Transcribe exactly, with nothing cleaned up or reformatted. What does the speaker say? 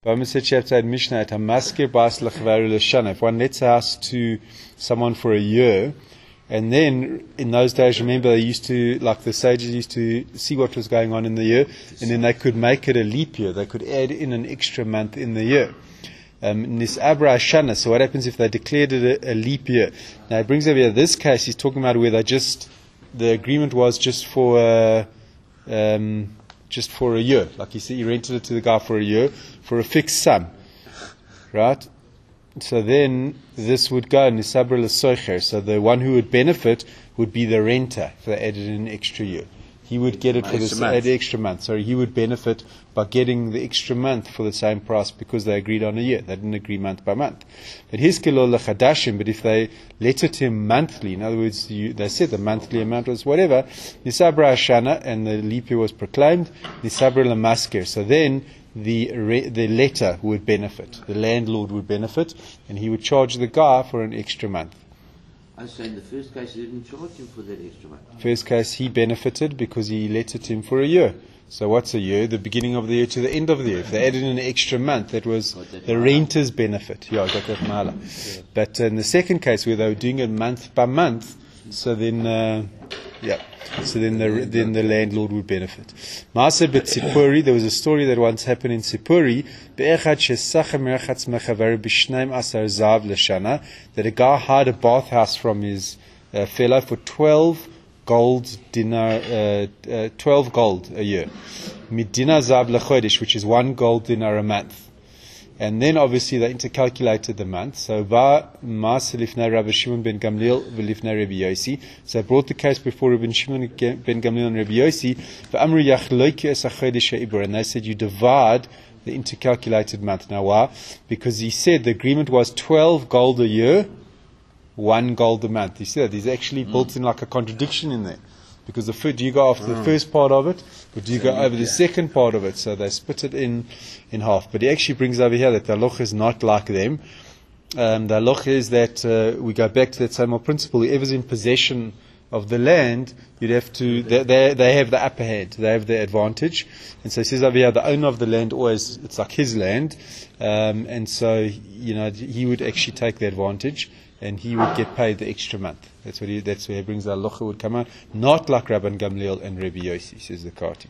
If one lets a house to someone for a year, and then in those days, remember, they used to, like the sages used to see what was going on in the year, and then they could make it a leap year. They could add in an extra month in the year. Um, Nisabra Shana. So what happens if they declared it a, a leap year? Now it brings over here this case. He's talking about where they just the agreement was just for uh, um, just for a year. Like you see, he rented it to the guy for a year for a fixed sum, right? So then this would go Nisabra l'soicher. So the one who would benefit would be the renter if they added in an extra year. He would get it for the extra month. Sorry, he would benefit by getting the extra month for the same price because they agreed on a year. They didn't agree month by month. But his kilol l'chadashim. But if they let it him monthly, in other words, you, they said the monthly amount was whatever. Nisabra Ashana, and the leap year was proclaimed. Nisabra l'masker. So then the re, the letter would benefit. The landlord would benefit, and he would charge the guy for an extra month. I say in the first case, he didn't charge him for that extra month. First case, he benefited because he let it him for a year. So what's a year? The beginning of the year to the end of the year. If they added in an extra month, that was that the renter's benefit. Yeah, I got that mala. Yeah. But in the second case, where they were doing it month by month, so then, uh, yeah, so then the then the landlord would benefit. Maaseh b'Tzipori, there was a story that once happened in Tzipori, that a guy hired a bathhouse from his uh, fellow for twelve gold dinar, uh, uh, twelve gold a year, mid dinar zav lechodesh, which is one gold dinar a month. And then obviously they intercalculated the month. So va mas lifnei Rabbi Shimon ben Gamliel v'lifnei Rabbi Yossi. So I brought the case before Rabbi Shimon ben Gamliel and Rabbi Yossi. V'amru yachloiki es hachodesh ha'ibur, and they said you divide the intercalculated month. Now why? Because he said the agreement was twelve gold a year, one gold a month. You see that? He's actually mm. built in like a contradiction in there. Because the first, do you go after mm. the first part of it, or do you go over the second part of it? So they split it in, in half. But he actually brings over here that the halacha is not like them. Um, the halacha is that uh, we go back to that same old principle. Whoever's in possession of the land, you'd have to. They, they, they have the upper hand. They have the advantage. And so he says over here, the owner of the land always, it's like his land, um, and so you know he would actually take the advantage, and he would get paid the extra month. That's what he. That's where he brings the halacha would come out. Not like Rabban Gamliel and Rabbi Yossi, says the Kati.